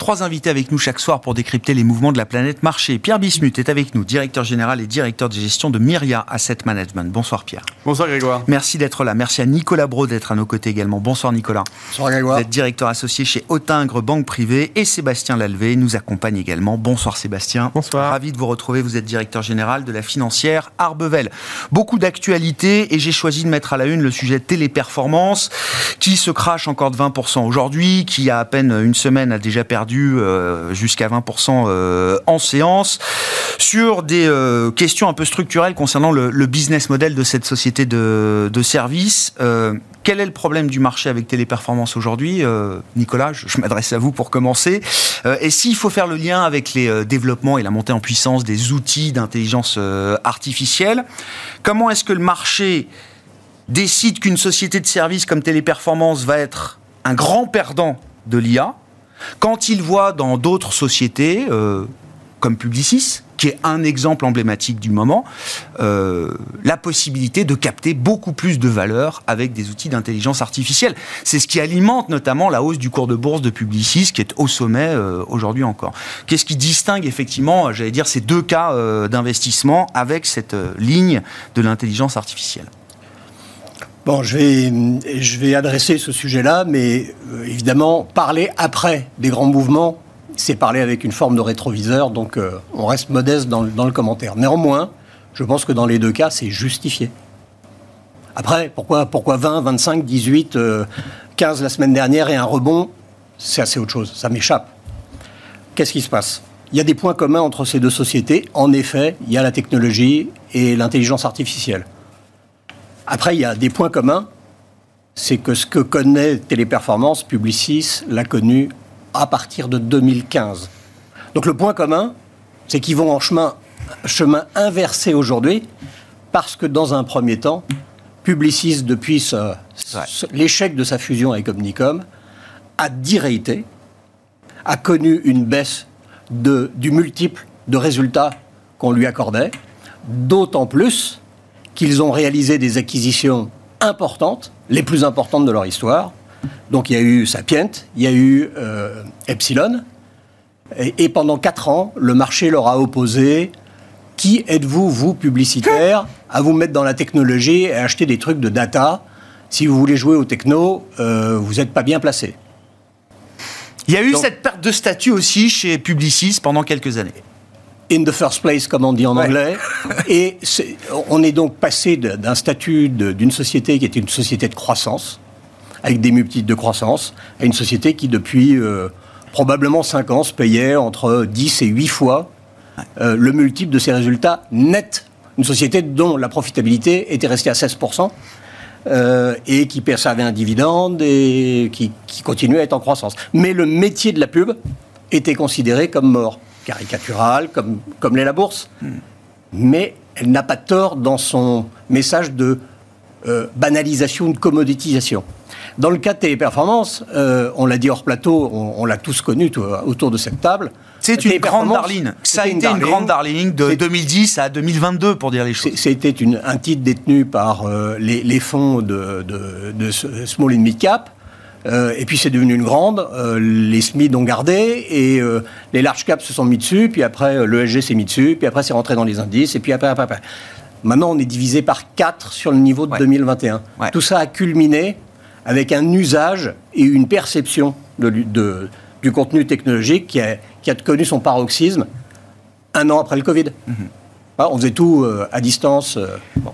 3 invités avec nous chaque soir pour décrypter les mouvements de la planète marché. Pierre Bismuth est avec nous, directeur général et directeur de gestion de Myria Asset Management. Bonsoir Pierre. Bonsoir Grégoire. Merci d'être là. Merci à Nicolas Braud d'être à nos côtés également. Bonsoir Nicolas. Bonsoir Grégoire. Vous êtes directeur associé chez Autingre Banque Privée et Sébastien Lalvé nous accompagne également. Bonsoir Sébastien. Bonsoir. Ravi de vous retrouver. Vous êtes directeur général de la financière Arbevel. Beaucoup d'actualités et j'ai choisi de mettre à la une le sujet téléperformance qui se crache encore de 20% aujourd'hui, qui il y a à peine une semaine a déjà perdu jusqu'à 20% en séance, sur des questions un peu structurelles concernant le business model de cette société de services. Quel est le problème du marché avec Téléperformance aujourd'hui ? Nicolas, je m'adresse à vous pour commencer. Et s'il faut faire le lien avec les développements et la montée en puissance des outils d'intelligence artificielle, comment est-ce que le marché décide qu'une société de services comme Téléperformance va être un grand perdant de l'IA, quand il voit dans d'autres sociétés, comme Publicis, qui est un exemple emblématique du moment, la possibilité de capter beaucoup plus de valeur avec des outils d'intelligence artificielle. C'est ce qui alimente notamment la hausse du cours de bourse de Publicis, qui est au sommet aujourd'hui encore. Qu'est-ce qui distingue effectivement, j'allais dire, ces deux cas d'investissement avec cette ligne de l'intelligence artificielle ? Bon, je vais adresser ce sujet-là, mais évidemment, parler après des grands mouvements, c'est parler avec une forme de rétroviseur, donc on reste modeste dans le commentaire. Néanmoins, je pense que dans les deux cas, c'est justifié. Après, pourquoi 20, 25, 18, 15 la semaine dernière et un rebond, c'est assez autre chose, ça m'échappe. Qu'est-ce qui se passe ? Il y a des points communs entre ces deux sociétés. En effet, il y a la technologie et l'intelligence artificielle. Après, il y a des points communs. C'est que ce que connaît Téléperformance, Publicis l'a connu à partir de 2015. Donc le point commun, c'est qu'ils vont en chemin inversé aujourd'hui, parce que dans un premier temps, Publicis, depuis l'échec de sa fusion avec Omnicom, a déraillé, a connu une baisse du multiple de résultats qu'on lui accordait, d'autant plus qu'ils ont réalisé des acquisitions importantes, les plus importantes de leur histoire. Donc il y a eu Sapient, il y a eu Epsilon, et pendant 4 ans, le marché leur a opposé « Qui êtes-vous, vous, publicitaires, à vous mettre dans la technologie et acheter des trucs de data ? Si vous voulez jouer au techno, vous n'êtes pas bien placé. » Il y a eu cette perte de statut aussi chez Publicis pendant quelques années. In the first place, comme on dit en anglais. Et on est donc passé d'un statut d'une société qui était une société de croissance, avec des multiples de croissance, à une société qui, depuis probablement 5 ans, se payait entre 10 et 8 fois le multiple de ses résultats nets. Une société dont la profitabilité était restée à 16%, et qui servait un dividende et qui continuait à être en croissance. Mais le métier de la pub était considéré comme mort. Caricaturale, comme l'est la bourse. Mais elle n'a pas tort dans son message de banalisation, de commoditisation. Dans le cas de Téléperformance, on l'a dit hors plateau, on l'a tous connu autour de cette table. C'est une grande darling. Ça a été une grande darling de 2010 à 2022, pour dire les choses. C'était un titre détenu par les fonds de Small and Mid Cap. Et puis c'est devenu une grande, les SMID ont gardé, et les large caps se sont mis dessus, puis après l'ESG s'est mis dessus, puis après c'est rentré dans les indices, et puis après. Maintenant on est divisé par 4 sur le niveau de 2021. Ouais. Tout ça a culminé avec un usage et une perception du contenu technologique qui a connu son paroxysme 1 an après le Covid. On faisait tout à distance. Bon.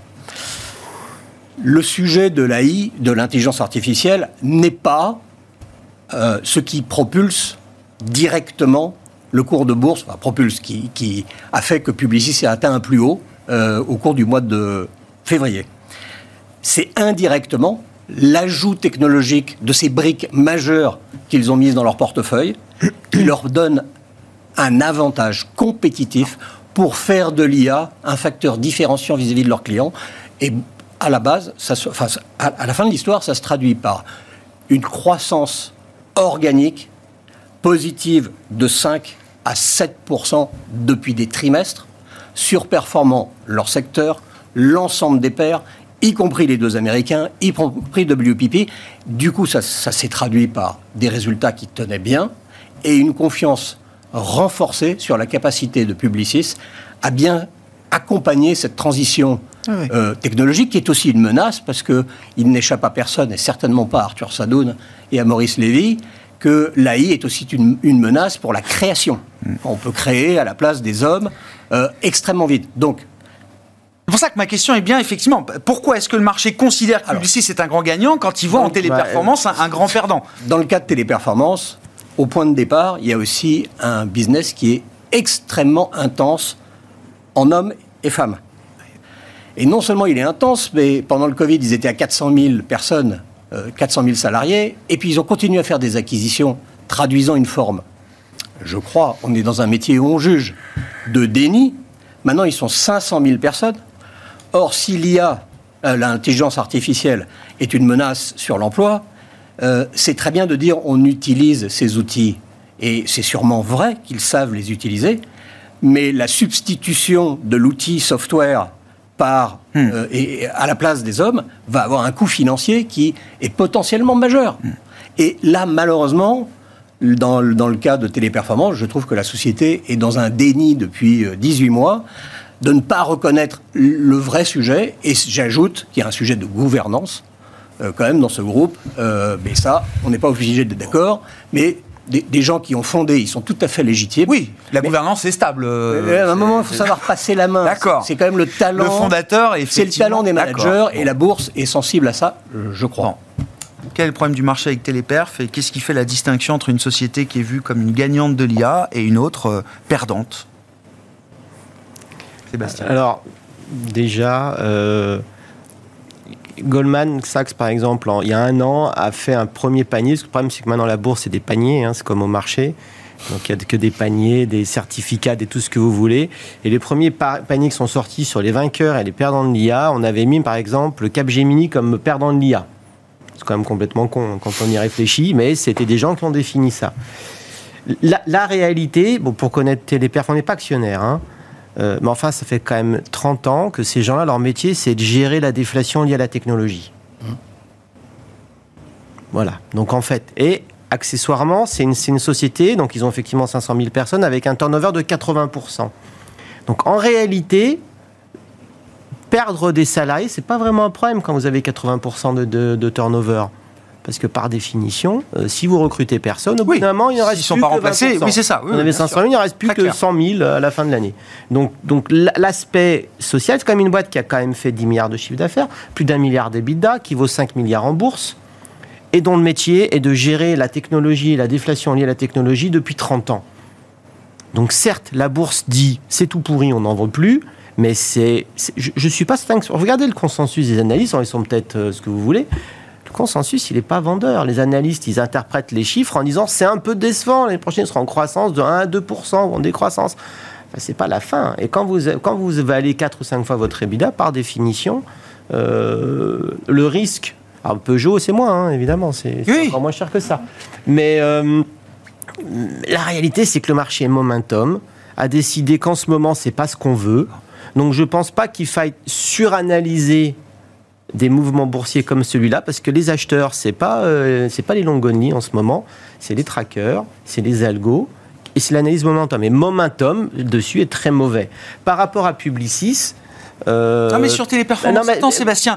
Le sujet de l'AI, de l'intelligence artificielle, n'est pas ce qui propulse directement le cours de bourse, qui a fait que Publicis a atteint un plus haut au cours du mois de février. C'est indirectement l'ajout technologique de ces briques majeures qu'ils ont mises dans leur portefeuille qui leur donne un avantage compétitif pour faire de l'IA un facteur différenciant vis-à-vis de leurs clients. Et à la base, à la fin de l'histoire, ça se traduit par une croissance organique positive de 5 à 7% depuis des trimestres, surperformant leur secteur, l'ensemble des pairs, y compris les 2 Américains, y compris WPP. Du coup, ça s'est traduit par des résultats qui tenaient bien et une confiance renforcée sur la capacité de Publicis à bien accompagner cette transition technologique, qui est aussi une menace, parce qu'il n'échappe à personne, et certainement pas à Arthur Sadoun et à Maurice Lévy, que l'AI est aussi une menace pour la création. On peut créer à la place des hommes extrêmement vite. Donc, c'est pour ça que ma question est bien, effectivement, pourquoi est-ce que le marché considère que Publicis est un grand gagnant quand il voit en téléperformance un grand perdant? Dans le cas de téléperformance, au point de départ, il y a aussi un business qui est extrêmement intense en hommes et femmes. Et non seulement il est intense, mais pendant le Covid, ils étaient à 400 000 personnes, 400 000 salariés, et puis ils ont continué à faire des acquisitions traduisant une forme. Je crois, on est dans un métier où on juge de déni. Maintenant, ils sont 500 000 personnes. Or, si l'IA, l'intelligence artificielle, est une menace sur l'emploi, c'est très bien de dire on utilise ces outils. Et c'est sûrement vrai qu'ils savent les utiliser, mais la substitution de l'outil software et à la place des hommes va avoir un coût financier qui est potentiellement majeur. Et là, malheureusement, dans le cas de Téléperformance, je trouve que la société est dans un déni depuis 18 mois de ne pas reconnaître le vrai sujet. Et j'ajoute qu'il y a un sujet de gouvernance quand même dans ce groupe. Mais ça, on n'est pas obligé d'être d'accord. Mais des gens qui ont fondé, ils sont tout à fait légitimes. Oui, la gouvernance est stable. À un moment, il faut savoir passer la main. D'accord. C'est quand même le talent. Le fondateur, c'est le talent des managers, et la bourse est sensible à ça, je crois. Bon. Quel est le problème du marché avec Téléperf, et qu'est-ce qui fait la distinction entre une société qui est vue comme une gagnante de l'IA et une autre perdante? Sébastien. Alors, déjà, Goldman Sachs, par exemple, il y a un an, a fait un premier panier. Parce que le problème, c'est que maintenant, la bourse, c'est des paniers, c'est comme au marché. Donc, il n'y a que des paniers, des certificats, tout ce que vous voulez. Et les premiers paniers qui sont sortis sur les vainqueurs et les perdants de l'IA, on avait mis, par exemple, le Capgemini comme perdant de l'IA. C'est quand même complètement con quand on y réfléchit, mais c'était des gens qui ont défini ça. La réalité, pour connaître Téléperf, on n'est pas actionnaire, mais enfin, ça fait quand même 30 ans que ces gens-là, leur métier, c'est de gérer la déflation liée à la technologie. Voilà. Donc, en fait, et accessoirement, c'est une société, donc ils ont effectivement 500 000 personnes avec un turnover de 80%. Donc, en réalité, perdre des salariés, c'est pas vraiment un problème quand vous avez 80% de turnover. Parce que par définition, si vous recrutez personne, au bout d'un moment, il ne reste plus sont pas que remplacés. 20%. Oui, c'est ça. Oui, on avait 500 000, il ne reste plus que 100 000 à la fin de l'année. Donc l'aspect social, c'est quand même une boîte qui a quand même fait 10 milliards de chiffre d'affaires, plus d'1 milliard d'EBITDA, qui vaut 5 milliards en bourse, et dont le métier est de gérer la technologie et la déflation liée à la technologie depuis 30 ans. Donc certes, la bourse dit c'est tout pourri, on n'en veut plus, mais je ne suis pas certain que... Regardez le consensus des analystes, ils sont peut-être ce que vous voulez. Le consensus, il n'est pas vendeur. Les analystes, ils interprètent les chiffres en disant c'est un peu décevant, l'année prochaine sera en croissance de 1 à 2% ou en décroissance. Enfin, c'est pas la fin. Et quand vous valez 4 ou 5 fois votre EBITDA, par définition, le risque... Alors Peugeot, c'est moins, évidemment, c'est encore moins cher que ça. Mais la réalité, c'est que le marché Momentum a décidé qu'en ce moment, c'est pas ce qu'on veut. Donc je pense pas qu'il faille suranalyser des mouvements boursiers comme celui-là, parce que les acheteurs, c'est pas les long only en ce moment, c'est les trackers, c'est les algos, et c'est l'analyse Momentum. Et Momentum, dessus, est très mauvais. Par rapport à Publicis... Non, mais sur Téléperformance, Sébastien,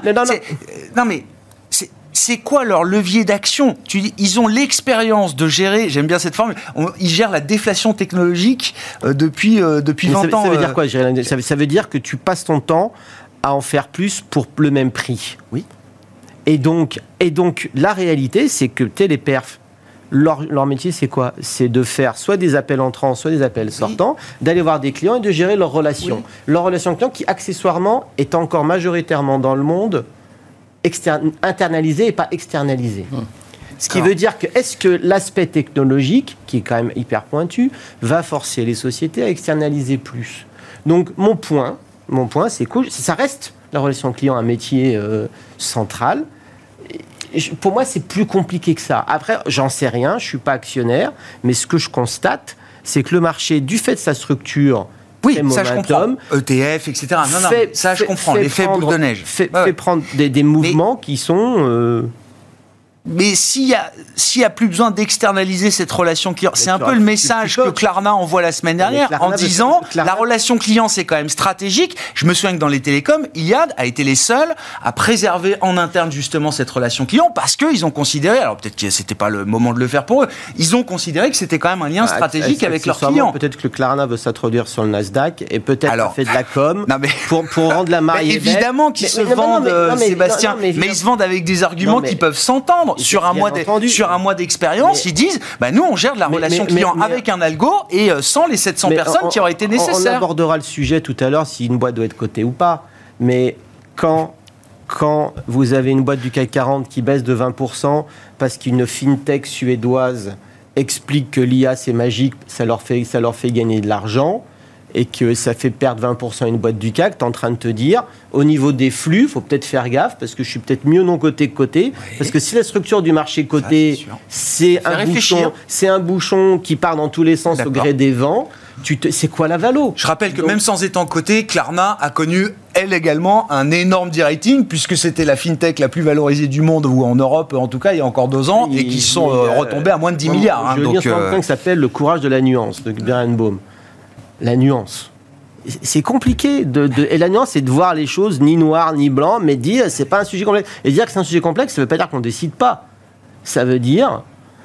c'est quoi leur levier d'action? Tu dis, ils ont l'expérience de gérer, j'aime bien cette formule, ils gèrent la déflation technologique depuis 20 ans. Ça veut dire quoi? Ça veut dire que tu passes ton temps à en faire plus pour le même prix. Oui. Et donc la réalité, c'est que Téléperf, leur métier, c'est quoi? C'est de faire soit des appels entrants, soit des appels sortants, d'aller voir des clients et de gérer leurs relations. Oui. Leur relation client qui, accessoirement, est encore majoritairement dans le monde internalisé et pas externalisé. Ce qui veut dire que, est-ce que l'aspect technologique, qui est quand même hyper pointu, va forcer les sociétés à externaliser plus? Donc, mon point, c'est que ça reste la relation client un métier central. Pour moi, c'est plus compliqué que ça. Après, j'en sais rien, je ne suis pas actionnaire, mais ce que je constate, c'est que le marché, du fait de sa structure, ça je comprends. ETF, etc. Ça je comprends. L'effet boule de neige. Fait prendre des mouvements qui sont... Mais s'il y a plus besoin d'externaliser cette relation client, c'est un peu le message que Klarna envoie la semaine dernière en disant la relation client c'est quand même stratégique. Je me souviens que dans les télécoms, Iliad a été les seuls à préserver en interne justement cette relation client parce qu'ils ont considéré, alors peut-être que c'était pas le moment de le faire pour eux, ils ont considéré que c'était quand même un lien stratégique avec leurs clients. Peut-être que Klarna veut s'introduire sur le Nasdaq et peut-être fait de la com pour rendre la mariée. Évidemment qu'ils se vendent, Sébastien, mais ils se vendent avec des arguments qui peuvent s'entendre. Sur un mois d'expérience, ils disent nous on gère de la relation client avec un algo et sans les 700 personnes qui auraient été nécessaires. On abordera le sujet tout à l'heure si une boîte doit être cotée ou pas. Mais quand vous avez une boîte du CAC 40 qui baisse de 20% parce qu'une fintech suédoise explique que l'IA c'est magique, ça leur fait gagner de l'argent et que ça fait perdre 20% à une boîte du CAC, tu es en train de te dire, au niveau des flux, il faut peut-être faire gaffe, parce que je suis peut-être mieux non coté que coté, parce que si la structure du marché coté, c'est un bouchon qui part dans tous les sens au gré des vents, c'est quoi la valo ? Je rappelle que même sans étant coté, Klarna a connu, elle également, un énorme de-rating, puisque c'était la fintech la plus valorisée du monde, ou en Europe en tout cas, il y a encore 2 ans, et qui sont retombés à moins de 10 milliards. Je veux dire, c'est un bouquin qui s'appelle « Le courage de la nuance » de Berenbaum. La nuance. C'est compliqué. Et la nuance, c'est de voir les choses ni noir ni blanc, mais dire c'est pas un sujet complexe. Et dire que c'est un sujet complexe, ça veut pas dire qu'on décide pas. Ça veut dire,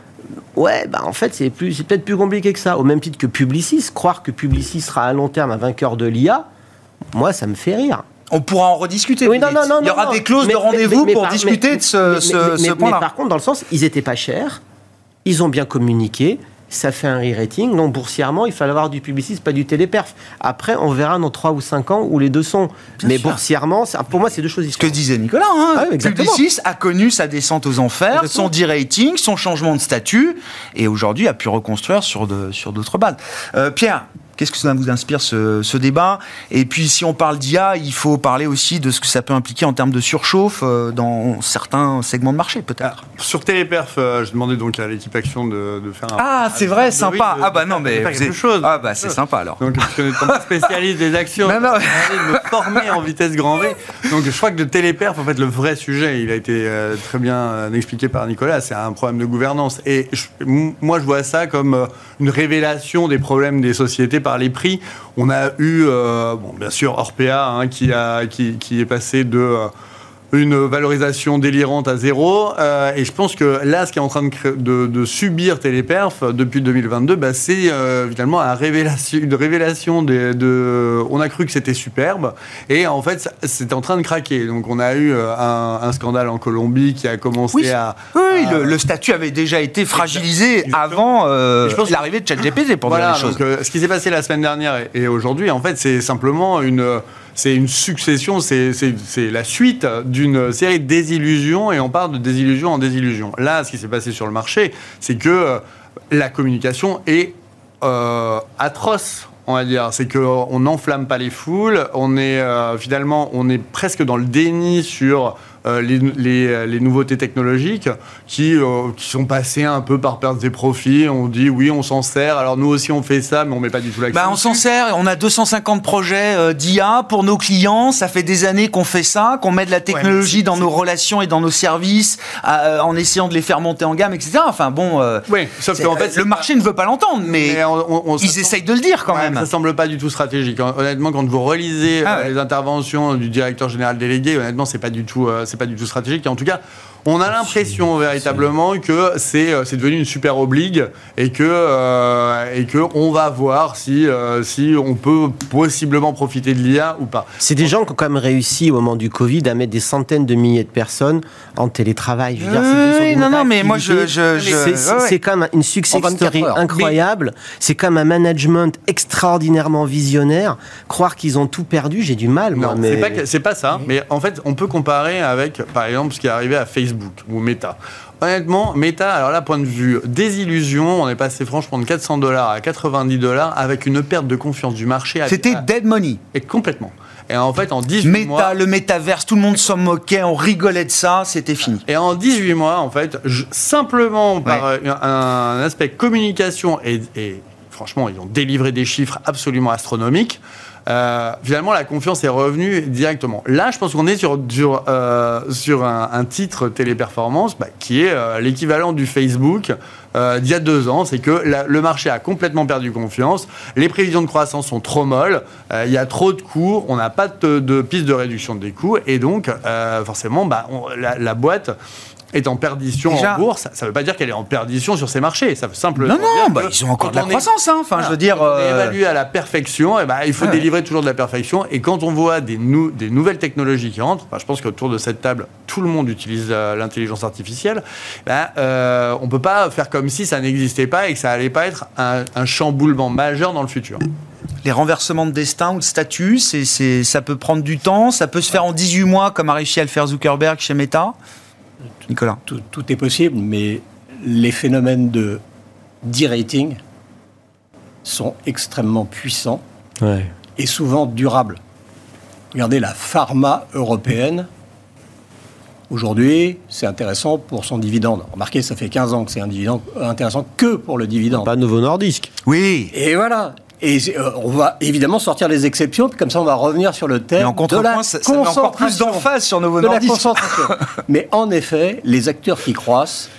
en fait, c'est peut-être plus compliqué que ça. Au même titre que Publicis. Croire que Publicis sera à long terme un vainqueur de l'IA, moi, ça me fait rire. On pourra en rediscuter. Il y aura des clauses de rendez-vous pour discuter de ce point-là. Mais par contre, dans le sens, ils étaient pas chers, ils ont bien communiqué. Ça fait un re-rating. Donc, boursièrement, il fallait avoir du Publicis, pas du Téléperf. Après, on verra dans 3 ou 5 ans où les deux sont. Mais boursièrement, pour moi, c'est deux choses différentes. Ce que disait Nicolas, Publicis a connu sa descente aux enfers, son de-rating, son changement de statut, et aujourd'hui a pu reconstruire sur d'autres bases. Pierre, qu'est-ce que ça vous inspire ce débat ? Et puis, si on parle d'IA, il faut parler aussi de ce que ça peut impliquer en termes de surchauffe dans certains segments de marché, peut-être. Sur Téléperf, je demandais donc à l'équipe Action de faire un... Ah, c'est vrai, sympa. C'est sympa alors. Donc, je n'étais pas spécialiste des actions. Je de me former en vitesse grand V. Donc, je crois que le Téléperf, en fait, le vrai sujet, il a été très bien expliqué par Nicolas, c'est un problème de gouvernance. Et moi, je vois ça comme une révélation des problèmes des sociétés par les prix. On a eu, bien sûr, Orpea qui est passé de une valorisation délirante à 0. Et je pense que là, ce qui est en train de subir Téléperf depuis 2022, c'est finalement une révélation on a cru que c'était superbe. Et en fait, c'était en train de craquer. Donc, on a eu un scandale en Colombie qui a commencé le statut avait déjà été fragilisé avant l'arrivée de ChatGPT, pour dire les choses. Donc, ce qui s'est passé la semaine dernière et aujourd'hui, en fait, c'est simplement c'est une succession, c'est la suite d'une série de désillusions, et on part de désillusion en désillusion. Là, ce qui s'est passé sur le marché, c'est que la communication est atroce, on va dire. C'est qu'on n'enflamme pas les foules, on est presque dans le déni sur les nouveautés technologiques qui sont passées un peu par perte des profits. On dit oui, on s'en sert, alors nous aussi on fait ça, mais on met pas du tout l'accent. On s'en sert, on a 250 projets d'IA pour nos clients, ça fait des années qu'on fait ça, qu'on met de la technologie dans nos relations et dans nos services en essayant de les faire monter en gamme, etc. Sauf qu'en fait, le marché ne veut pas l'entendre, mais ils essayent de le dire quand même. Ça semble pas du tout stratégique. Honnêtement, quand vous relisez les interventions du directeur général délégué, honnêtement, c'est pas du tout stratégique. Et en tout cas, on a l'impression véritablement que c'est devenu une super obligue et que on va voir si on peut possiblement profiter de l'IA ou pas. C'est des gens qui ont quand même réussi au moment du Covid à mettre des centaines de milliers de personnes en télétravail. Je veux dire, mais moi c'est quand même une success story incroyable. C'est quand même un management extraordinairement visionnaire. Croire qu'ils ont tout perdu, j'ai du mal. C'est pas ça. Mais en fait, on peut comparer avec, par exemple, ce qui est arrivé à Facebook ou Meta. Honnêtement, Meta, alors là, point de vue désillusion, on est passé franchement de $400 à $90 avec une perte de confiance du marché. C'était dead money. Et complètement. Et en fait, en 18 mois... le métaverse, tout le monde s'en moquait, on rigolait de ça, c'était fini. Et en 18 mois, en fait, simplement par un aspect communication et franchement, ils ont délivré des chiffres absolument astronomiques. finalement, la confiance est revenue directement. Là, je pense qu'on est sur un titre téléperformance qui est l'équivalent du Facebook d'il y a 2 ans. C'est que le marché a complètement perdu confiance. Les prévisions de croissance sont trop molles. Il y a trop de coûts. On n'a pas de piste de réduction des coûts. Et donc, forcément, la boîte est en perdition en bourse. Ça ne veut pas dire qu'elle est en perdition sur ces marchés. Ça veut simplement dire ils ont encore de la croissance. Je veux dire, on est évalué à la perfection. Il faut délivrer toujours de la perfection. Et quand on voit des nouvelles technologies qui rentrent, je pense qu'autour de cette table, tout le monde utilise l'intelligence artificielle. On ne peut pas faire comme si ça n'existait pas et que ça n'allait pas être un chamboulement majeur dans le futur. Les renversements de destin ou de statut, ça peut prendre du temps. Ça peut se faire en 18 mois, comme a réussi à le faire Zuckerberg chez Meta. Nicolas. Tout est possible, mais les phénomènes de de-rating sont extrêmement puissants et souvent durables. Regardez la pharma européenne. Aujourd'hui, c'est intéressant pour son dividende. Remarquez, ça fait 15 ans que c'est un dividende intéressant que pour le dividende. Pas Novo Nordisk. Oui. Et voilà. Et on va évidemment sortir les exceptions, puis comme ça on va revenir sur le thème de la concentration. Ça met encore plus d'emphase sur Novo Nordisk. De la concentration. Mais en effet, les acteurs qui croissent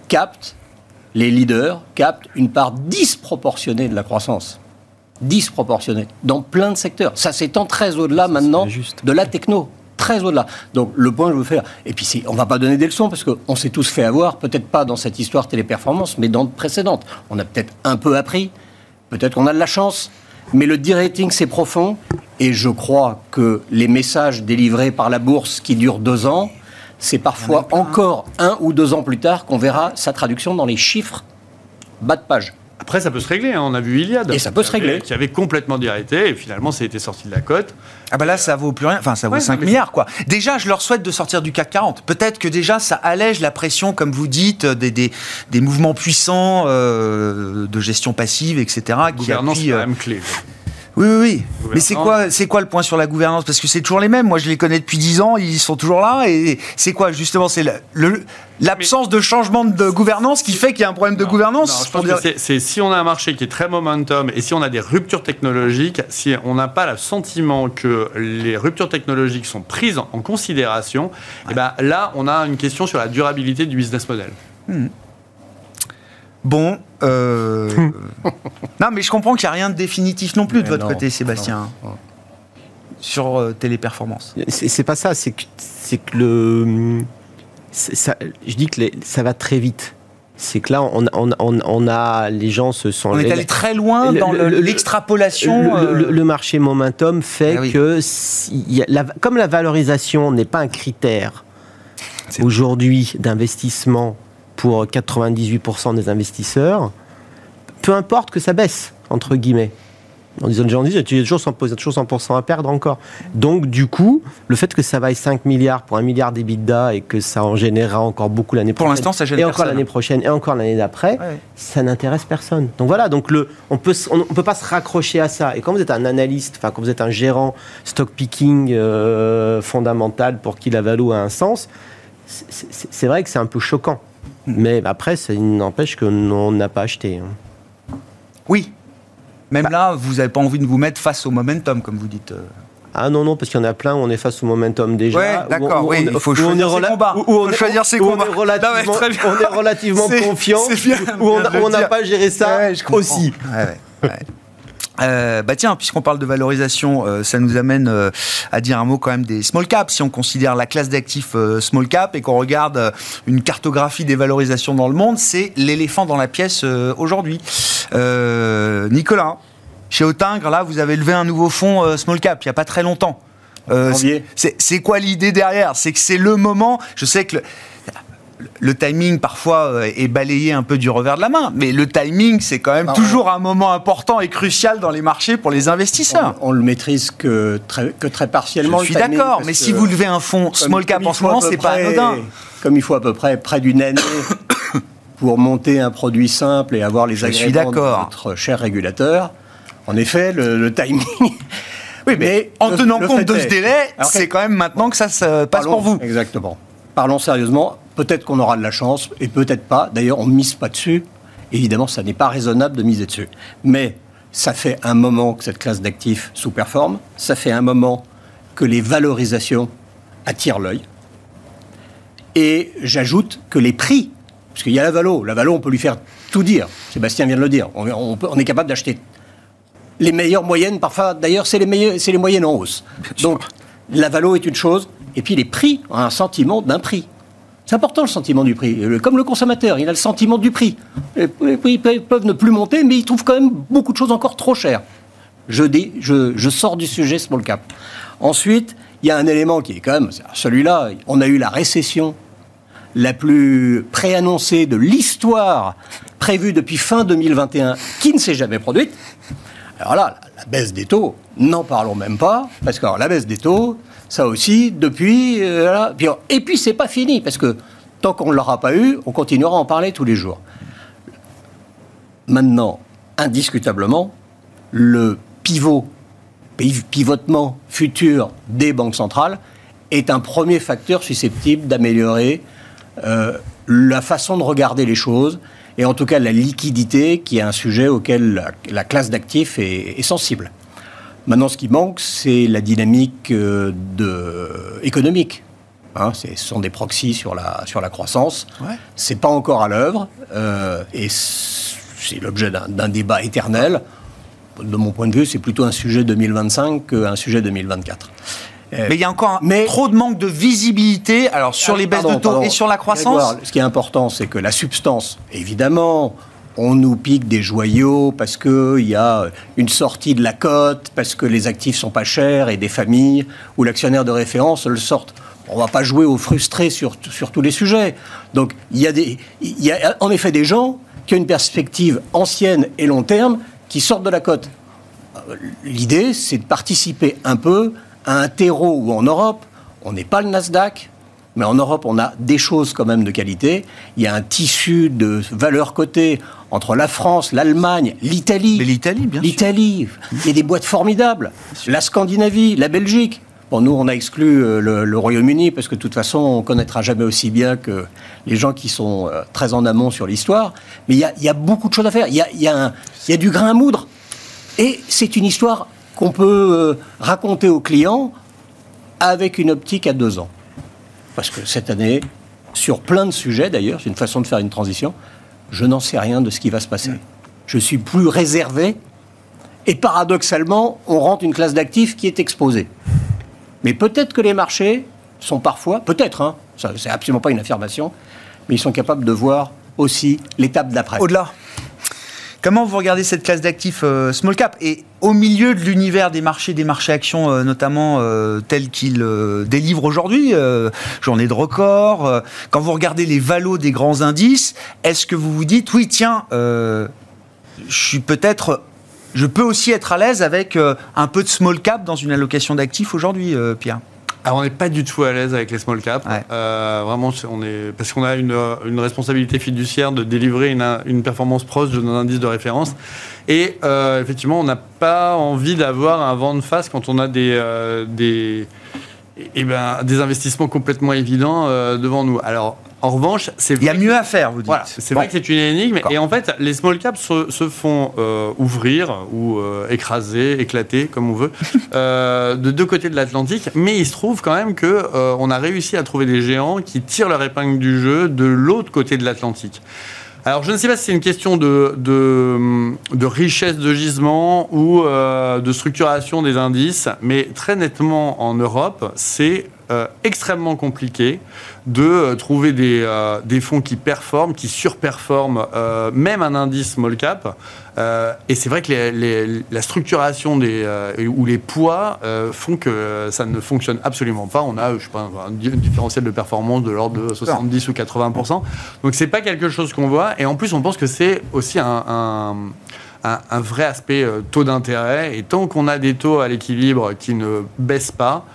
les leaders captent une part disproportionnée de la croissance. Disproportionnée. Dans plein de secteurs. Ça s'étend très au-delà maintenant de la techno. Très au-delà. Donc le point que je veux faire, et puis on ne va pas donner des leçons, parce qu'on s'est tous fait avoir, peut-être pas dans cette histoire téléperformance, mais dans de précédentes. On a peut-être un peu appris. Peut-être qu'on a de la chance, mais le de-rating, c'est profond. Et je crois que les messages délivrés par la bourse qui durent 2 ans, c'est parfois encore 1 ou 2 ans plus tard qu'on verra sa traduction dans les chiffres bas de page. Après, ça peut se régler. On a vu Iliad. Et ça peut se régler. Qui avait complètement déraillé, et finalement, ça a été sorti de la cote. Là, ça vaut plus rien. Enfin, ça vaut 5 milliards, quoi. Déjà, je leur souhaite de sortir du CAC 40. Peut-être que déjà, ça allège la pression, comme vous dites, des mouvements puissants de gestion passive, etc. Gouvernance, c'est quand même clé. Oui. Mais c'est quoi le point sur la gouvernance ? Parce que c'est toujours les mêmes. Moi, je les connais depuis 10 ans. Ils sont toujours là. Et c'est quoi, justement ? C'est l'absence de changement de gouvernance qui fait qu'il y a un problème de gouvernance ? Je pense que c'est si on a un marché qui est très momentum et si on a des ruptures technologiques, si on n'a pas le sentiment que les ruptures technologiques sont prises en considération, là, on a une question sur la durabilité du business model. Bon, non, mais je comprends qu'il n'y a rien de définitif non plus de votre côté, Sébastien, sur téléperformance. C'est pas ça, c'est que je dis que ça va très vite. C'est que là, on a les gens se sont. On est allé très loin dans l'extrapolation. Le marché momentum fait que comme la valorisation n'est pas un critère aujourd'hui d'investissement pour 98% des investisseurs, peu importe que ça baisse, entre guillemets. En disant, il y a toujours 100% à perdre encore. Donc, du coup, le fait que ça vaille 5 milliards pour 1 milliard d'EBITDA et que ça en générera encore beaucoup l'année prochaine. Pour l'instant, ça gêne personne. Et encore l'année prochaine, et encore l'année d'après, ça n'intéresse personne. Donc voilà, donc on peut pas se raccrocher à ça. Et quand vous êtes un analyste, quand vous êtes un gérant stock picking fondamental pour qui la valo a un sens, c'est vrai que c'est un peu choquant. Mais après, ça n'empêche qu'on n'a pas acheté. Oui. Même là, vous n'avez pas envie de vous mettre face au momentum, comme vous dites. Ah non, parce qu'il y en a plein où on est face au momentum déjà. Ouais, d'accord, il faut choisir ses combats. On est relativement confiant, où on n'a pas géré ça aussi. Tiens, puisqu'on parle de valorisation, ça nous amène à dire un mot quand même des small caps. Si on considère la classe d'actifs small cap et qu'on regarde une cartographie des valorisations dans le monde, c'est l'éléphant dans la pièce aujourd'hui. Nicolas, chez Autingre, là, vous avez levé un nouveau fonds small cap il n'y a pas très longtemps. C'est quoi l'idée derrière ? C'est que c'est le moment. Je sais que le timing, parfois, est balayé un peu du revers de la main. Mais le timing, c'est quand même toujours un moment important et crucial dans les marchés pour les investisseurs. On le maîtrise que très partiellement. Je suis d'accord, mais si vous levez un fonds small cap en ce moment, c'est pas anodin. Comme il faut à peu près d'une année pour monter un produit simple et avoir les agréments de notre cher régulateur, en effet, le timing... Oui, mais en tenant compte de ce délai, c'est quand même maintenant que ça se passe pour vous. Exactement. Parlons sérieusement. Peut-être qu'on aura de la chance, et peut-être pas. D'ailleurs, on ne mise pas dessus. Évidemment, ça n'est pas raisonnable de miser dessus. Mais ça fait un moment que cette classe d'actifs sous-performe, ça fait un moment que les valorisations attirent l'œil. Et j'ajoute que les prix, parce qu'il y a la valo, on peut lui faire tout dire, Sébastien vient de le dire, on est capable d'acheter les meilleures moyennes, parfois d'ailleurs c'est les moyennes en hausse. Donc la valo est une chose, et puis les prix ont un sentiment d'un prix. C'est important le sentiment du prix. Comme le consommateur, il a le sentiment du prix. Les prix peuvent ne plus monter, mais il trouve quand même beaucoup de choses encore trop chères. Je sors du sujet small cap. Ensuite, il y a un élément qui est quand même, celui-là, on a eu la récession la plus préannoncée de l'histoire, prévue depuis fin 2021, qui ne s'est jamais produite. Alors là, la baisse des taux, n'en parlons même pas, parce que alors, la baisse des taux, ça aussi, depuis... et puis, c'est pas fini, parce que tant qu'on ne l'aura pas eu, on continuera à en parler tous les jours. Maintenant, indiscutablement, le pivotement futur des banques centrales est un premier facteur susceptible d'améliorer la façon de regarder les choses, et en tout cas la liquidité, qui est un sujet auquel la classe d'actifs est sensible. Maintenant, ce qui manque, c'est la dynamique économique. Ce sont des proxys sur la croissance. Ouais. C'est pas encore à l'œuvre, et c'est l'objet d'un débat éternel. De mon point de vue, c'est plutôt un sujet 2025 qu'un sujet 2024. Mais il y a encore trop de manque de visibilité sur les baisses de taux et sur la croissance. Ce qui est important, c'est que la substance, évidemment, on nous pique des joyaux parce qu'il y a une sortie de la cote, parce que les actifs sont pas chers et des familles où l'actionnaire de référence le sortent. On ne va pas jouer aux frustrés sur tous les sujets. Donc, il y a en effet des gens qui ont une perspective ancienne et long terme qui sortent de la cote. L'idée, c'est de participer un peu à un terreau où en Europe, on n'est pas le Nasdaq, mais en Europe, on a des choses quand même de qualité. Il y a un tissu de valeurs cotées entre la France, l'Allemagne, l'Italie. Mais l'Italie, bien sûr. Il y a des boîtes formidables. La Scandinavie, la Belgique. Bon, nous, on a exclu le Royaume-Uni parce que de toute façon, on ne connaîtra jamais aussi bien que les gens qui sont très en amont sur l'histoire. Mais il y a beaucoup de choses à faire. Il y a du grain à moudre. Et c'est une histoire qu'on peut raconter aux clients avec une optique à 2 ans. Parce que cette année, sur plein de sujets d'ailleurs, c'est une façon de faire une transition, je n'en sais rien de ce qui va se passer. Je suis plus réservé et paradoxalement, on rentre une classe d'actifs qui est exposée. Mais peut-être que les marchés sont parfois, peut-être, ça c'est absolument pas une affirmation, mais ils sont capables de voir aussi l'étape d'après. Au-delà. Comment vous regardez cette classe d'actifs small cap et au milieu de l'univers des marchés actions notamment tels qu'ils délivrent aujourd'hui, journée de record, quand vous regardez les valos des grands indices, est-ce que vous vous dites, oui tiens, je peux aussi être à l'aise avec un peu de small cap dans une allocation d'actifs aujourd'hui, Pierre ? Alors, on n'est pas du tout à l'aise avec les small caps. Ouais. Vraiment, parce qu'on a une responsabilité fiduciaire de délivrer une performance proche de nos indices de référence. Et effectivement, on n'a pas envie d'avoir un vent de face quand on a des investissements complètement évidents devant nous. Alors, en revanche, il y a mieux à faire, vous dites. Voilà, c'est vrai que c'est une énigme. D'accord. Et en fait, les small caps se font ouvrir ou écraser, éclater, comme on veut, de 2 côtés de l'Atlantique. Mais il se trouve quand même qu'on a réussi à trouver des géants qui tirent leur épingle du jeu de l'autre côté de l'Atlantique. Alors, je ne sais pas si c'est une question de richesse de gisement ou de structuration des indices, mais très nettement en Europe, c'est extrêmement compliqué de trouver des fonds qui performent, qui surperforment même un indice small cap. Et c'est vrai que la structuration ou les poids font que ça ne fonctionne absolument pas. On a, un différentiel de performance de l'ordre de 70 ou 80%. Donc c'est pas quelque chose qu'on voit. Et en plus, on pense que c'est aussi un vrai aspect taux d'intérêt. Et tant qu'on a des taux à l'équilibre qui ne baissent pas,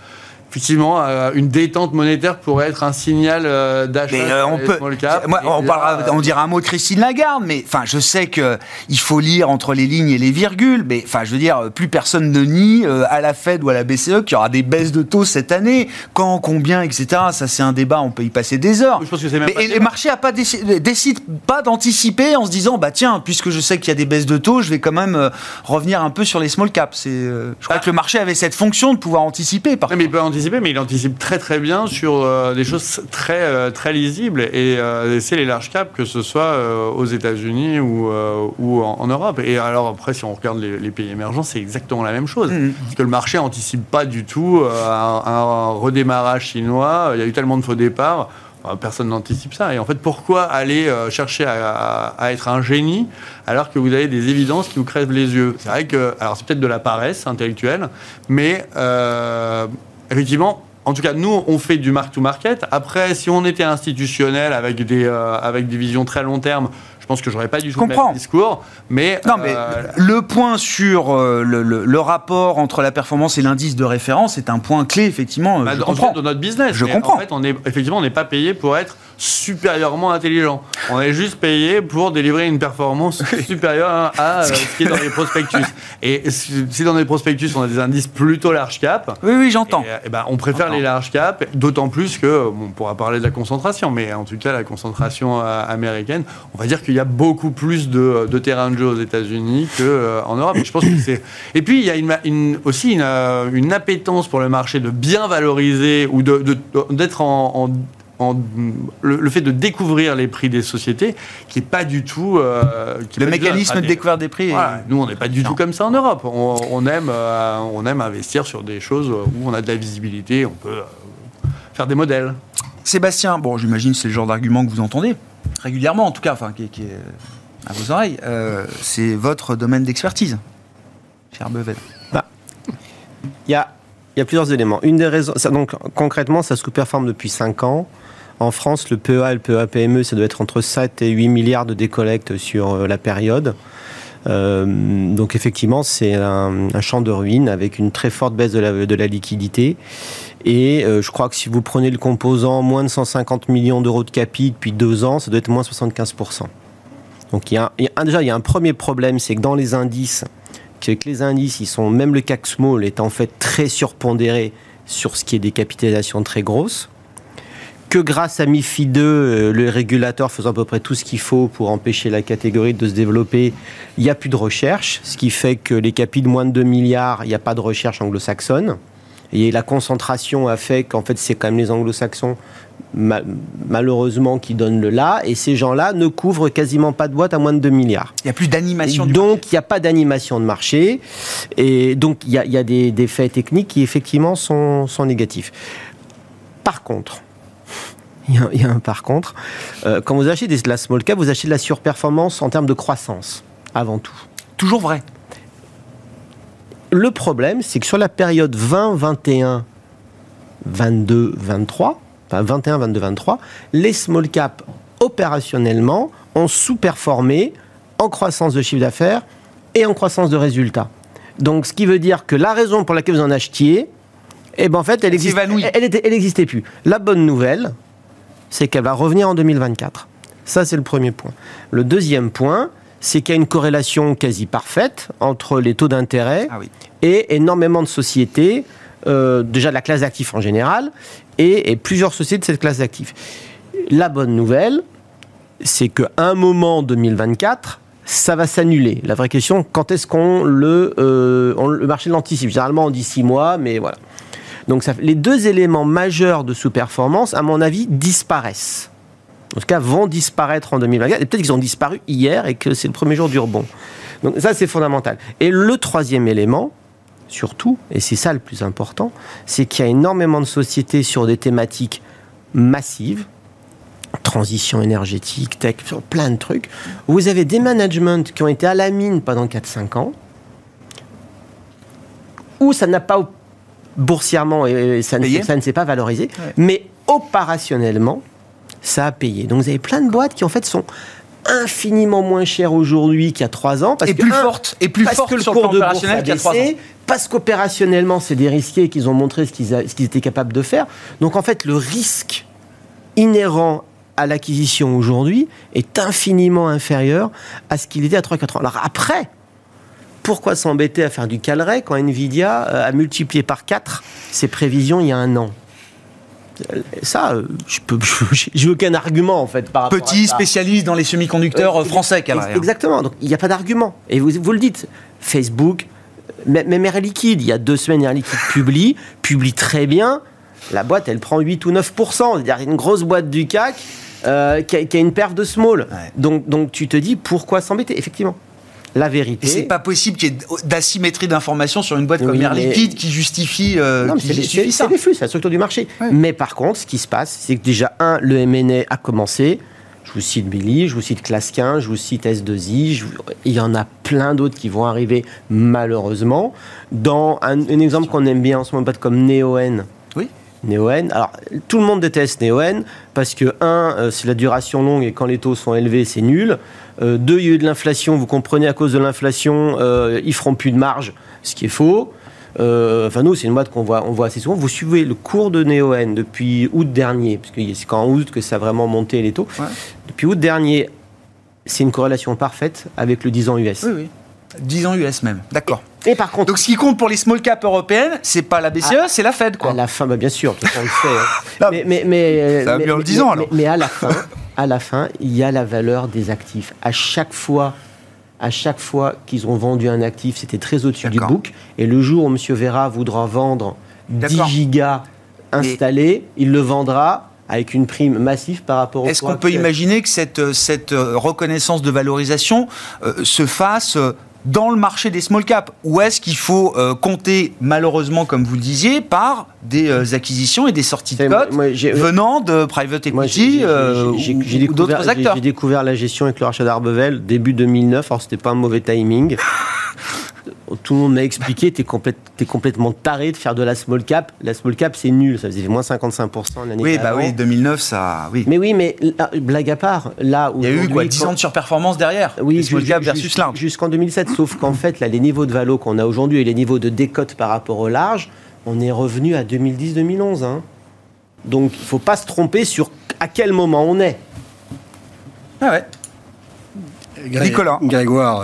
effectivement, une détente monétaire pourrait être un signal d'achat. Small cap. On dira un mot de Christine Lagarde, mais enfin, je sais que il faut lire entre les lignes et les virgules, mais enfin, je veux dire, plus personne ne nie à la Fed ou à la BCE qu'il y aura des baisses de taux cette année. Quand, combien, etc. Ça, c'est un débat. On peut y passer des heures. Je pense que c'est même mais les marchés décident pas d'anticiper en se disant, bah tiens, puisque je sais qu'il y a des baisses de taux, je vais quand même revenir un peu sur les small caps. Je crois que le marché avait cette fonction de pouvoir anticiper. Mais il peut anticiper, mais il anticipe très très bien sur des choses très très lisibles. Et c'est les large caps, que ce soit aux États-Unis ou en Europe. Et alors après, si on regarde les pays émergents, c'est exactement la même chose. Parce que le marché anticipe pas du tout un redémarrage chinois. Il y a eu tellement de faux départs. Personne n'anticipe ça. Et en fait, pourquoi aller chercher à être un génie alors que vous avez des évidences qui vous crèvent les yeux? C'est vrai que, alors c'est peut-être de la paresse intellectuelle, mais effectivement, en tout cas, nous, on fait du mark-to-market. Après, si on était institutionnel avec des visions très long terme, je pense que j'aurais pas du tout le même discours, mais... Non, mais le point sur le rapport entre la performance et l'indice de référence est un point clé, effectivement. Je comprends. De notre business. Je comprends. En fait, on n'est pas payé pour être supérieurement intelligent. On est juste payé pour délivrer une performance supérieure à ce qui est dans les prospectus. Et si dans les prospectus, on a des indices plutôt large cap... Oui, j'entends. Et on préfère les large cap, d'autant plus que, on pourra parler de la concentration, mais en tout cas, la concentration américaine, on va dire qu'il y a beaucoup plus de terrain de jeu aux États-Unis qu'en Europe. Je pense que c'est... Et puis, il y a aussi une appétence pour le marché de bien valoriser ou d'être le fait de découvrir les prix des sociétés qui n'est pas du tout... le mécanisme de découverte des prix. Voilà. Nous, on n'est pas du tout comme ça en Europe. On aime investir sur des choses où on a de la visibilité, on peut faire des modèles. Sébastien, bon, j'imagine que c'est le genre d'argument que vous entendez régulièrement, en tout cas, qui est à vos oreilles. C'est votre domaine d'expertise, chez Arbevel. Il y a plusieurs éléments. Une des raisons, donc concrètement, ça sous-performe depuis 5 ans. En France, le PEA et le PEA-PME, ça doit être entre 7 et 8 milliards de décollecte sur la période. Donc effectivement, c'est un champ de ruines avec une très forte baisse de la liquidité. Et je crois que si vous prenez le composant moins de 150 millions d'euros de capi depuis 2 ans, ça doit être moins 75%. Donc déjà, il y a un premier problème, c'est que dans les indices, même le CAC Small est en fait très surpondéré sur ce qui est des capitalisations très grosses. Que grâce à MiFID II, le régulateur faisant à peu près tout ce qu'il faut pour empêcher la catégorie de se développer, il n'y a plus de recherche, ce qui fait que les capis de moins de 2 milliards, il n'y a pas de recherche anglo-saxonne. Et la concentration a fait qu'en fait, c'est quand même les anglo-saxons, malheureusement, qui donnent le là, et ces gens-là ne couvrent quasiment pas de boîte à moins de 2 milliards. Il n'y a plus d'animation du marché. Donc, il n'y a pas d'animation de marché, et donc il y a des faits techniques qui, effectivement, sont négatifs. Par contre... Il y a un par contre. Quand vous achetez de la small cap, vous achetez de la surperformance en termes de croissance, avant tout. Toujours vrai. Le problème, c'est que sur la période 20, 21, 22, 23, enfin 21, 22, 23, les small caps, opérationnellement, ont sous-performé en croissance de chiffre d'affaires et en croissance de résultats. Donc, ce qui veut dire que la raison pour laquelle vous en achetiez, en fait, elle n'existait plus. La bonne nouvelle, c'est qu'elle va revenir en 2024. Ça, c'est le premier point. Le deuxième point, c'est qu'il y a une corrélation quasi parfaite entre les taux d'intérêt et énormément de sociétés, déjà de la classe d'actifs en général, et plusieurs sociétés de cette classe d'actifs. La bonne nouvelle, c'est qu'à un moment 2024, ça va s'annuler. La vraie question, quand est-ce qu'on le marché l'anticipe? Généralement, on dit 6 mois, mais voilà. Donc les deux éléments majeurs de sous-performance, à mon avis, disparaissent. En tout cas, vont disparaître en 2024. Et peut-être qu'ils ont disparu hier et que c'est le premier jour du rebond. Donc ça, c'est fondamental. Et le troisième élément, surtout, et c'est ça le plus important, c'est qu'il y a énormément de sociétés sur des thématiques massives, transition énergétique, tech, sur plein de trucs. Vous avez des managements qui ont été à la mine pendant 4-5 ans, où ça n'a pas... boursièrement, et ça ne s'est pas valorisé, mais opérationnellement, ça a payé. Donc vous avez plein de boîtes qui en fait sont infiniment moins chères aujourd'hui qu'il y a 3 ans. Parce que le cours de bourse a baissé, parce qu'opérationnellement, c'est dérisqué et qu'ils ont montré ce qu'ils étaient capables de faire. Donc, en fait, le risque inhérent à l'acquisition aujourd'hui est infiniment inférieur à ce qu'il était à 3-4 ans. Alors après, pourquoi s'embêter à faire du Calray quand Nvidia a multiplié par 4 ses prévisions il y a un an ? Ça, j'ai aucun argument en fait par rapport à ça. Petit spécialiste dans les semi-conducteurs français, Calray. Exactement, donc il n'y a pas d'argument. Et vous le dites, Facebook, même Air Liquide, il y a 2 semaines, Air Liquide publie très bien. La boîte, elle prend 8 ou 9%. C'est-à-dire une grosse boîte du CAC qui a une perf de small. Ouais. Donc tu te dis, pourquoi s'embêter ? Effectivement. La vérité. Et c'est pas possible qu'il y ait d'asymétrie d'information sur une boîte comme Air Liquide qui justifie ça. C'est des flux, c'est la structure du marché. Ouais. Mais par contre, ce qui se passe, c'est que déjà, le M&A a commencé. Je vous cite Billy, je vous cite Clasquin, je vous cite S2I. Il y en a plein d'autres qui vont arriver, malheureusement. Dans un exemple qu'on aime bien en ce moment, une boîte comme Neoen. Oui. Neoen. Alors, tout le monde déteste Neoen parce que, c'est la duration longue et quand les taux sont élevés, c'est nul. 2, il y a eu de l'inflation. Vous comprenez, à cause de l'inflation, ils feront plus de marge, ce qui est faux. Nous, c'est une boîte qu'on voit assez souvent. Vous suivez le cours de Neoen depuis août dernier, parce que c'est qu'en août que ça a vraiment monté les taux. Ouais. Depuis août dernier, c'est une corrélation parfaite avec le 10 ans US. Oui. 10 ans US même, d'accord. Et par contre, donc ce qui compte pour les small caps européennes, c'est pas la BCE, c'est la Fed, quoi. À la fin, bien sûr, on le fait. Mais ça va bien le 10 ans, alors. Mais à la fin, il y a la valeur des actifs. À chaque fois qu'ils ont vendu un actif, c'était très au-dessus du book. Et le jour où M. Vera voudra vendre 10 gigas installés, il le vendra avec une prime massive par rapport au Est-ce qu'on peut imaginer que cette reconnaissance de valorisation se fasse dans le marché des small caps, ou est-ce qu'il faut compter, malheureusement, comme vous le disiez, par des acquisitions et des sorties de cotes venant de private equity ou d'autres acteurs? J'ai découvert la gestion avec le rachat d'Arbevel début 2009, alors c'était pas un mauvais timing. Tout le monde m'a expliqué, t'es complètement taré de faire de la small cap. La small cap, c'est nul, ça faisait moins 55% l'année avant. Oui, 2009, ça... Oui. Mais blague à part, là où... Il y a eu 10 ans de surperformance derrière, les small cap versus large. Jusqu'en 2007, sauf qu'en fait, là, les niveaux de valo qu'on a aujourd'hui et les niveaux de décote par rapport au large, on est revenu à 2010-2011. Hein. Donc, il ne faut pas se tromper sur à quel moment on est. Ah ouais. Nicolas. Grégoire,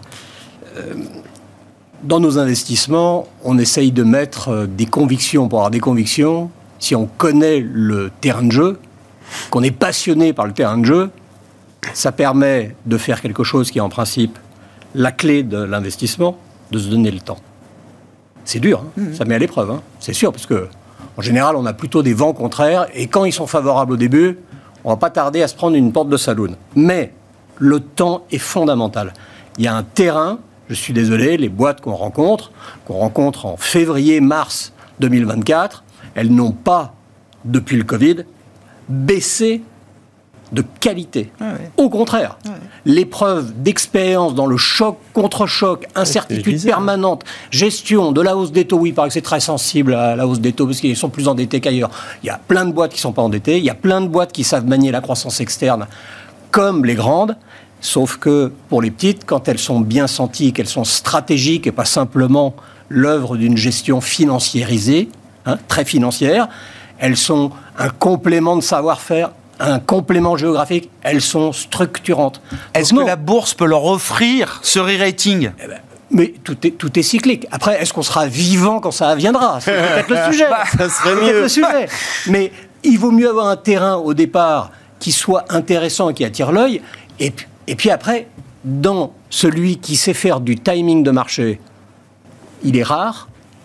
dans nos investissements, on essaye de mettre des convictions. Pour avoir des convictions, si on connaît le terrain de jeu, qu'on est passionné par le terrain de jeu, ça permet de faire quelque chose qui est en principe la clé de l'investissement, de se donner le temps. C'est dur, hein, ça met à l'épreuve, hein, c'est sûr, parce que en général, on a plutôt des vents contraires, et quand ils sont favorables au début, on ne va pas tarder à se prendre une porte de saloon. Mais le temps est fondamental. Il y a un terrain. Je suis désolé, les boîtes qu'on rencontre en février-mars 2024, elles n'ont pas, depuis le Covid, baissé de qualité. Ah ouais. Au contraire, l'épreuve d'expérience dans le choc, contre-choc, incertitude permanente, gestion de la hausse des taux, oui, il paraît que c'est très sensible à la hausse des taux parce qu'ils sont plus endettés qu'ailleurs. Il y a plein de boîtes qui ne sont pas endettées, il y a plein de boîtes qui savent manier la croissance externe comme les grandes. Sauf que pour les petites, quand elles sont bien senties, qu'elles sont stratégiques et pas simplement l'œuvre d'une gestion financiérisée, très financière, elles sont un complément de savoir-faire, un complément géographique, elles sont structurantes. Est-ce que la bourse peut leur offrir ce re-rating ? Mais tout est cyclique. Après, est-ce qu'on sera vivant quand ça viendra ? C'est peut-être le sujet. Ça serait mieux. Le sujet. Mais il vaut mieux avoir un terrain au départ qui soit intéressant et qui attire l'œil. Et puis après, dans celui qui sait faire du timing de marché, il est rare.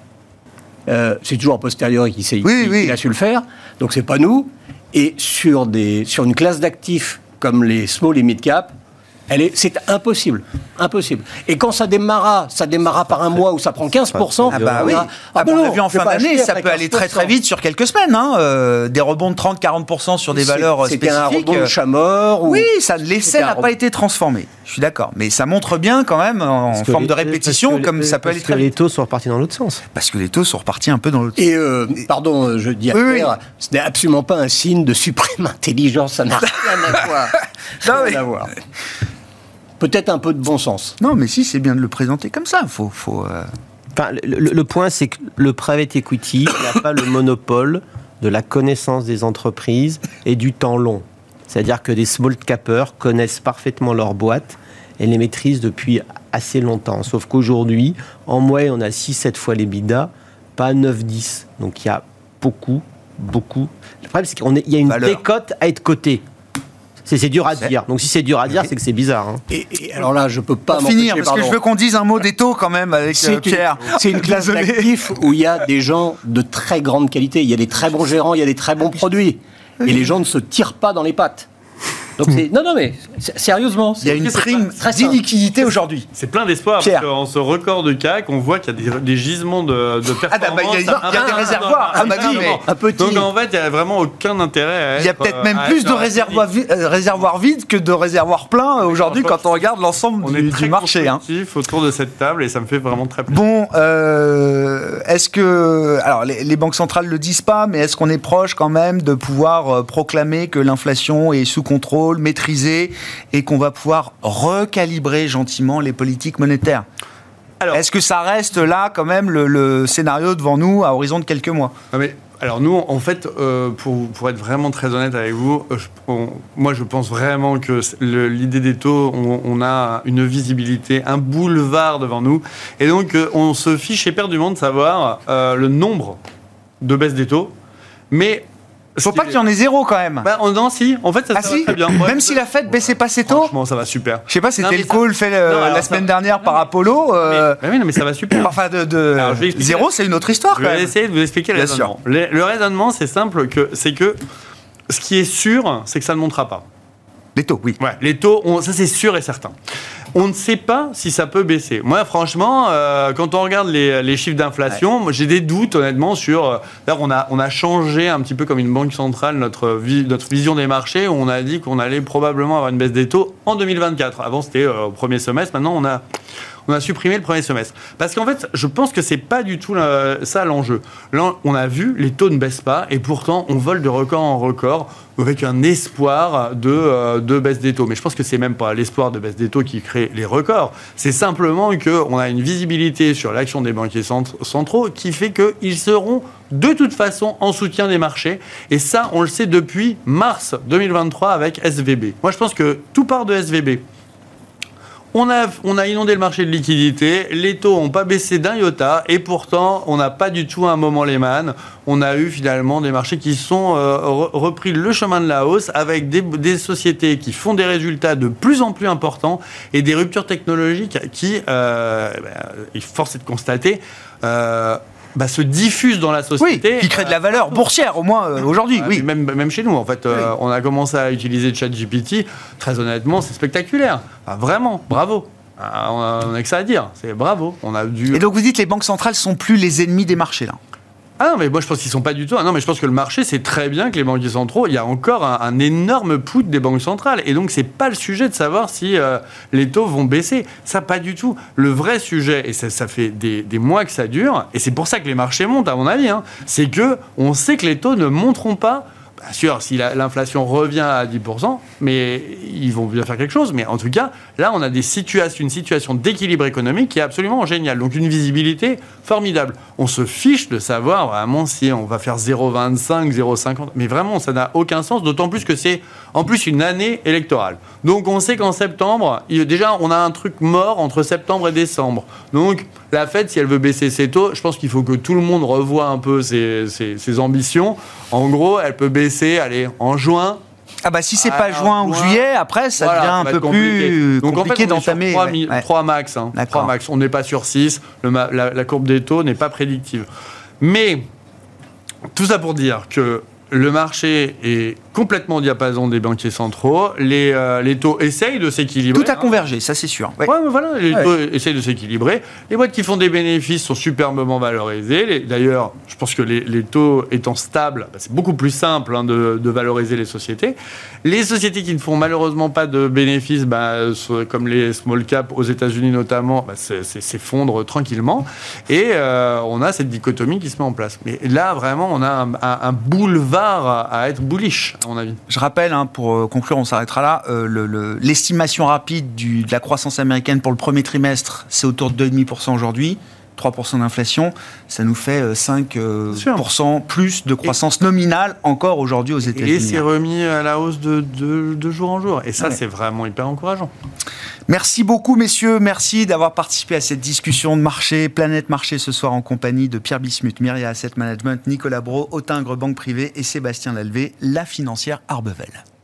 C'est toujours a posteriori qu'il a su le faire. Donc c'est pas nous. Et sur une classe d'actifs comme les small et mid cap, c'est impossible. Et quand ça démarra par un mois où ça prend 15%. On l'a vu en fin d'année, ça peut aller très très vite sur quelques semaines. Des rebonds de 30-40% sur des valeurs spécifiques. C'était un rebond de chat mort. Oui, l'essai n'a pas été transformé. Je suis d'accord. Mais ça montre bien quand même, en forme de répétition, comme ça peut aller très vite. Les taux sont repartis dans l'autre sens. Parce que les taux sont repartis un peu dans l'autre sens. Et, pardon, je dis à Pierre, ce n'est absolument pas un signe de suprême intelligence. Ça n'a rien à voir. Peut-être un peu de bon sens. Non, mais si, c'est bien de le présenter comme ça. Enfin, le point, c'est que le private equity n'a pas le monopole de la connaissance des entreprises et du temps long. C'est-à-dire que des small capers connaissent parfaitement leur boîte et les maîtrisent depuis assez longtemps. Sauf qu'aujourd'hui, en moyenne, on a 6-7 fois les bidas, pas 9-10. Donc il y a beaucoup. Le problème, c'est qu'il y a une décote à être cotée. C'est dur à dire. Donc si c'est dur à dire, c'est que c'est bizarre. Hein. Et alors là, je peux pas m'empêcher, finir, parce que je veux qu'on dise un mot des taux quand même avec Pierre. C'est une classe d'actifs où il y a des gens de très grande qualité. Il y a des très bons gérants, il y a des très bons produits. Et les gens ne se tirent pas dans les pattes. Donc non, mais sérieusement, il y a une prime d'illiquidité aujourd'hui. C'est plein d'espoir parce qu'en ce record de CAC, on voit qu'il y a des gisements de performance. Il y a des réservoirs. Donc en fait, il n'y a vraiment aucun intérêt à être. Il y a peut-être même plus de réservoirs vides que de réservoirs pleins aujourd'hui quand on regarde l'ensemble du marché. On est très autour de cette table et ça me fait vraiment très plaisir. Bon, est-ce que alors les banques centrales le disent pas, mais est-ce qu'on est proche quand même de pouvoir proclamer que l'inflation est sous contrôle, maîtrisé, et qu'on va pouvoir recalibrer gentiment les politiques monétaires? Alors, est-ce que ça reste là quand même le scénario devant nous à horizon de quelques mois? Alors nous, en fait, pour être vraiment très honnête avec vous, moi je pense vraiment que l'idée des taux, on a une visibilité, un boulevard devant nous, et donc on se fiche éperdument de savoir le nombre de baisses des taux, mais faut pas qu'il y en ait zéro quand même. Non, si. En fait, ça va très bien. Ouais, même si la Fed baissait pas ses taux. Franchement, ça va super. Je sais pas, c'était le call fait la semaine dernière par Apollo. Oui, mais ça va super. Enfin, zéro, c'est une autre histoire. Je vais essayer de vous expliquer le raisonnement. Le raisonnement, c'est simple, c'est que ce qui est sûr, c'est que ça ne montera pas. Les taux, oui. Ouais, les taux, ça c'est sûr et certain. On ne sait pas si ça peut baisser. Moi, franchement, quand on regarde les chiffres d'inflation, moi, j'ai des doutes, honnêtement, sur... D'ailleurs, on a changé un petit peu comme une banque centrale notre vision des marchés, où on a dit qu'on allait probablement avoir une baisse des taux en 2024. Avant, c'était au premier semestre. Maintenant, on a supprimé le premier semestre. Parce qu'en fait, je pense que c'est pas du tout ça l'enjeu. Là, on a vu, les taux ne baissent pas, et pourtant, on vole de record en record, avec un espoir de baisse des taux. Mais je pense que c'est même pas l'espoir de baisse des taux qui crée les records. C'est simplement qu'on a une visibilité sur l'action des banquiers centraux qui fait qu'ils seront de toute façon en soutien des marchés. Et ça, on le sait depuis mars 2023 avec SVB. Moi, je pense que tout part de SVB. On a inondé le marché de liquidité, les taux n'ont pas baissé d'un iota, et pourtant, on n'a pas du tout un moment Lehman. On a eu finalement des marchés qui sont repris le chemin de la hausse, avec des sociétés qui font des résultats de plus en plus importants, et des ruptures technologiques qui, force est de constater, se diffuse dans la société. Oui, qui crée de la valeur boursière, au moins aujourd'hui. Oui. Même chez nous, en fait. On a commencé à utiliser ChatGPT. Très honnêtement, c'est spectaculaire. Enfin, vraiment, bravo. On n'a que ça à dire. C'est bravo. Et donc vous dites que les banques centrales ne sont plus les ennemis des marchés, là? Ah non, mais moi je pense qu'ils sont pas du tout. Ah non, mais je pense que le marché sait très bien que les banquiers centraux, il y a encore un énorme put des banques centrales. Et donc c'est pas le sujet de savoir si les taux vont baisser. Ça, pas du tout. Le vrai sujet, et ça fait des mois que ça dure, et c'est pour ça que les marchés montent, à mon avis, c'est que on sait que les taux ne monteront pas. Bien sûr, si l'inflation revient à 10%, mais ils vont bien faire quelque chose. Mais en tout cas, là, on a une situation d'équilibre économique qui est absolument géniale. Donc, une visibilité formidable. On se fiche de savoir vraiment si on va faire 0,25, 0,50. Mais vraiment, ça n'a aucun sens, d'autant plus que c'est en plus une année électorale. Donc, on sait qu'en septembre, déjà, on a un truc mort entre septembre et décembre. Donc, la Fed, si elle veut baisser ses taux, je pense qu'il faut que tout le monde revoie un peu ses ambitions. En gros, elle peut baisser, allez, en juin. Ah bah si c'est pas juin ou juillet, après ça devient un peu plus compliqué d'entamer. 3 max. 3 max. On n'est pas sur 6. La courbe des taux n'est pas prédictive. Mais tout ça pour dire que le marché est complètement au diapason des banquiers centraux. Les taux essayent de s'équilibrer. Tout a convergé, ça c'est sûr. Ouais, mais voilà, les taux essayent de s'équilibrer. Les boîtes qui font des bénéfices sont superbement valorisées. D'ailleurs, je pense que les taux étant stables, c'est beaucoup plus simple de valoriser les sociétés. Les sociétés qui ne font malheureusement pas de bénéfices, comme les small caps aux États-Unis notamment, s'effondrent tranquillement. Et on a cette dichotomie qui se met en place. Mais là, vraiment, on a un boulevard à être bullish. À mon avis. Je rappelle, pour conclure, on s'arrêtera là, l'estimation rapide de la croissance américaine pour le premier trimestre, c'est autour de 2,5% aujourd'hui. 3% d'inflation, ça nous fait 5% plus de croissance nominale encore aujourd'hui aux États-Unis. Et c'est remis à la hausse de jour en jour. Et ça, c'est vraiment hyper encourageant. Merci beaucoup, messieurs. Merci d'avoir participé à cette discussion de marché, Planète Marché, ce soir en compagnie de Pierre Bismuth, Myria Asset Management, Nicolas Brault, Autingre Banque Privée et Sébastien Lalvé, la financière Arbevel.